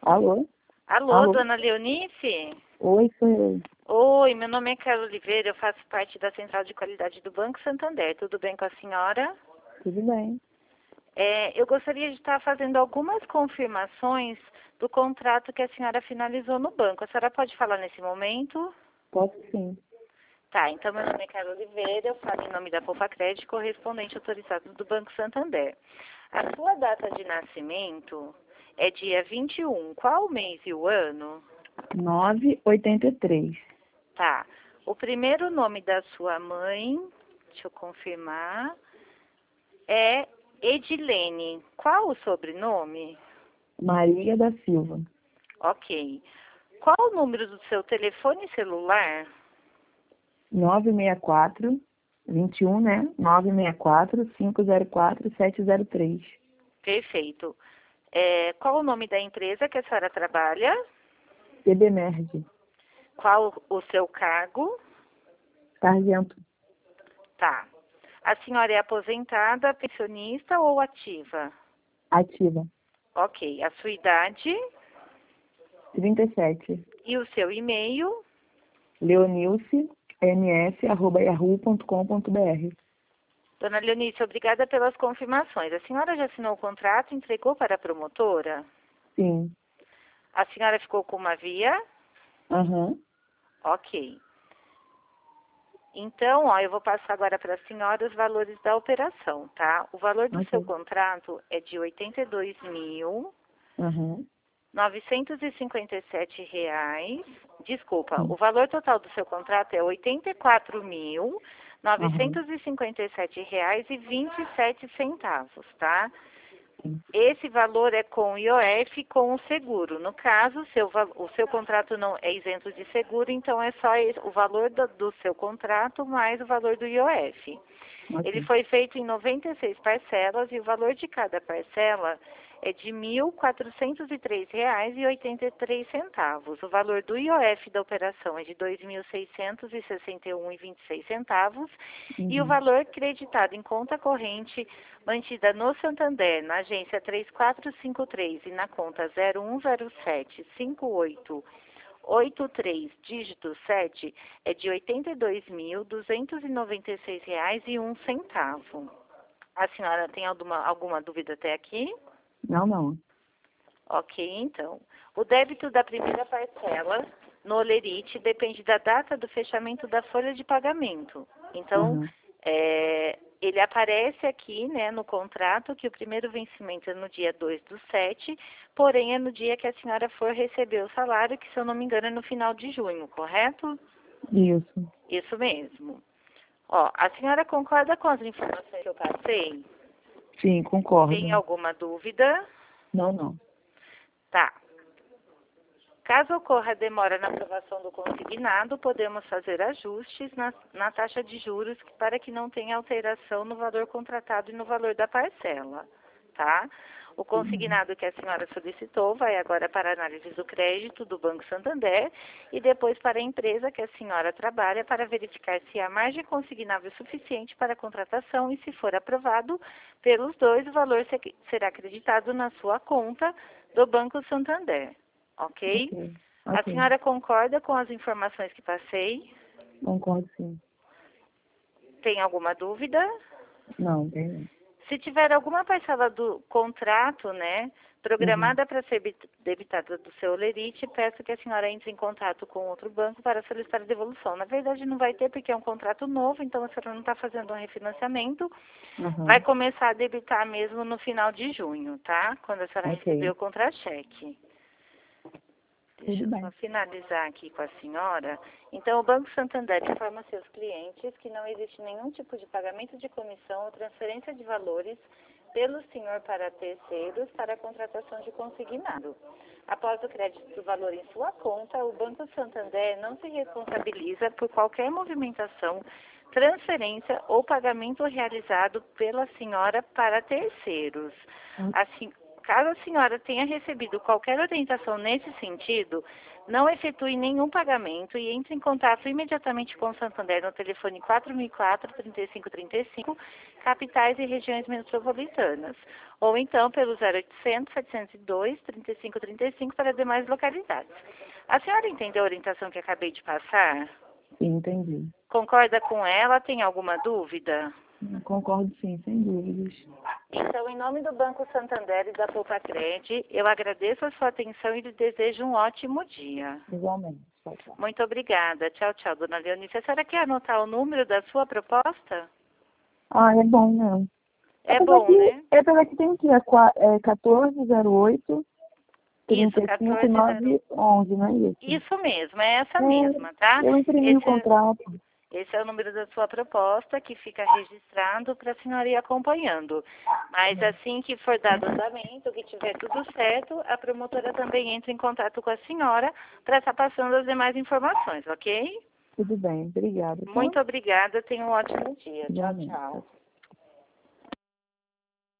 Alô? Alô, Alô? dona Leonice? Oi, sou eu. Oi, meu nome é Carla Oliveira, eu faço parte da Central de Qualidade do Banco Santander. Tudo bem com a senhora? Tudo bem? Eu gostaria de estar fazendo algumas confirmações do contrato que a senhora finalizou no banco. A senhora pode falar nesse momento? Posso sim. Tá, então meu nome é Carla Oliveira, eu falo em nome da Poupa Crédito, correspondente autorizado do Banco Santander. A sua data de nascimento é dia 21. Qual o mês e o ano? 983. Tá. O primeiro nome da sua mãe, deixa eu confirmar, é Edilene. Qual o sobrenome? Maria da Silva. Ok. Qual o número do seu telefone celular? 964 21, né? 964 504 703. Perfeito. Qual o nome da empresa que a senhora trabalha? CBMERG. Qual o seu cargo? Sargento. Tá. A senhora é aposentada, pensionista ou ativa? Ativa. Ok. A sua idade 37. e o seu e-mail? Leonilce, ms@yahoo.com.br. Dona Leonice, obrigada pelas confirmações. A senhora já assinou o contrato e entregou para a promotora? Sim. A senhora ficou com uma via? Aham. Ok. Então, ó, eu vou passar agora para a senhora os valores da operação, tá? O valor do seu Ok. contrato é de R$ 82.957 Aham. reais. Desculpa, Sim. o valor total do seu contrato é R$ 84.957 Aham. reais e 27 centavos, tá? Sim. Esse valor é com IOF e com o seguro. No caso, o seu contrato não é isento de seguro, então é só o valor do seu contrato mais o valor do IOF. Ele Ok. foi feito em 96 parcelas e o valor de cada parcela é de R$ 1.403,83. O valor do IOF da operação é de R$ 2.661,26 e o Uhum. valor creditado em conta corrente mantida no Santander, na agência 3453 e na conta 01075883, dígito 7, é de R$ 82.296,01. A senhora tem alguma dúvida até aqui? Não. Ok, então. O débito da primeira parcela no Olerite depende da data do fechamento da folha de pagamento. Então, Aham. ele aparece aqui, né, no contrato que o primeiro vencimento é no dia 2/7, porém é no dia que a senhora for receber o salário, que, se eu não me engano, é no final de junho, correto? Isso. Isso mesmo. Ó, a senhora concorda com as informações que eu passei? Sim, Tem concordo. alguma dúvida? Não. Tá. Caso ocorra demora na aprovação do consignado, podemos fazer ajustes na taxa de juros para que não tenha alteração no valor contratado e no valor da parcela, tá? O Uhum. consignado que a senhora solicitou vai agora para a análise do crédito do Banco Santander e depois para a empresa que a senhora trabalha para verificar se há margem consignável suficiente para a contratação e, se for aprovado pelos dois, o valor será acreditado na sua conta do Banco Santander. Ok? Ok. A Ok. senhora concorda com as informações que passei? Concordo sim. Tem alguma dúvida? Não, tem não. Se tiver alguma parcela do contrato, né, Uhum. programada para ser debitada do seu Olerite, peço que a senhora entre em contato com outro banco para solicitar a devolução. Na verdade, não vai ter porque é um contrato novo, então a senhora não está fazendo um refinanciamento. Vai Aham. começar a debitar mesmo no final de junho, tá? Quando a senhora receber Ok. o contra-cheque. Deixa Tudo eu só bem. finalizar aqui com a senhora. Então, o Banco Santander informa seus clientes que não existe nenhum tipo de pagamento de comissão ou transferência de valores pelo senhor para terceiros para a contratação de consignado. Após o crédito do valor em sua conta, o Banco Santander não se responsabiliza por qualquer movimentação, transferência ou pagamento realizado pela senhora para terceiros. Ah, Assim, caso a senhora tenha recebido qualquer orientação nesse sentido, não efetue nenhum pagamento e entre em contato imediatamente com o Santander no telefone 4004-3535, capitais e regiões metropolitanas, ou então pelo 0800 702 3535 para demais localidades. A senhora entendeu a orientação que acabei de passar? Sim, entendi. Concorda com ela? Tem alguma dúvida? Concordo sim, sem dúvidas. Então, em nome do Banco Santander e da Poupa-Cred, eu agradeço a sua atenção e lhe desejo um ótimo dia. Igualmente. Tchau, tchau. Muito obrigada. Tchau, tchau, dona Leonice. A senhora quer anotar o número da sua proposta? Ah, é bom, né? É bom, né? Essa aqui tem que é 1408 Isso, 35911, não é isso? Isso mesmo, é essa mesma, tá? Eu imprimi o contrato. Esse é o número da sua proposta, que fica registrado para a senhora ir acompanhando. Mas assim que for dado andamento, que tiver tudo certo, a promotora também entra em contato com a senhora para estar passando as demais informações, ok? Tudo bem, obrigada. Tá? Muito obrigada, tenha um ótimo dia. Tchau, Igualmente. tchau.